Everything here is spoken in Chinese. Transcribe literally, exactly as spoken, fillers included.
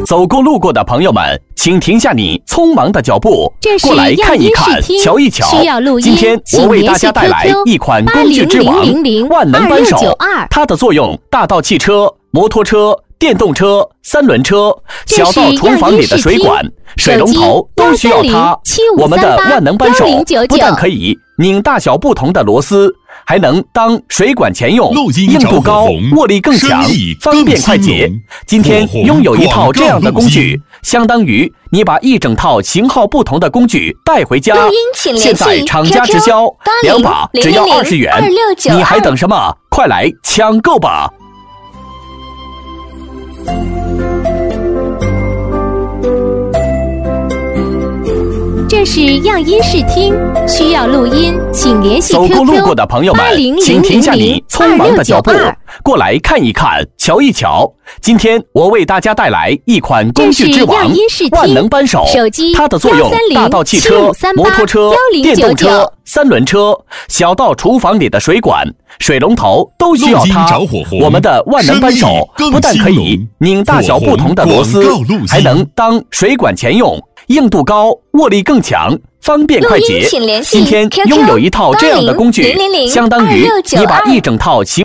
走过路过的朋友们，请停下你匆忙的脚步，过来看一看，瞧一瞧。今天我为大家带来一款工具之王——万能扳手。它的作用大到汽车、摩托车、电动车、三轮车，小到厨房里的水管、水龙头都需要它。我们的万能扳手不但可以拧大小不同的螺丝，还能当水管钳用，硬度高，握力更强，方便快捷。今天拥有一套这样的工具，相当于你把一整套型号不同的工具带回家。现在厂家直销，两把只要二十元，你还等什么？快来抢购吧！ 这是样音视听，需要录音，请联系 Q Q 走过路过的朋友们，请停下你匆忙的脚步，过来看一看，瞧一瞧。今天我为大家带来一款工具之王——万能扳手。它的作用大到汽车、摩托车、电动车、三轮车，小到厨房里的水管、水龙头都需要它。我们的万能扳手不但可以拧大小不同的螺丝，还能当水管钳用，硬度高，握力更强，方便快捷。今天拥有一套这样的工具，相当于你把一整套型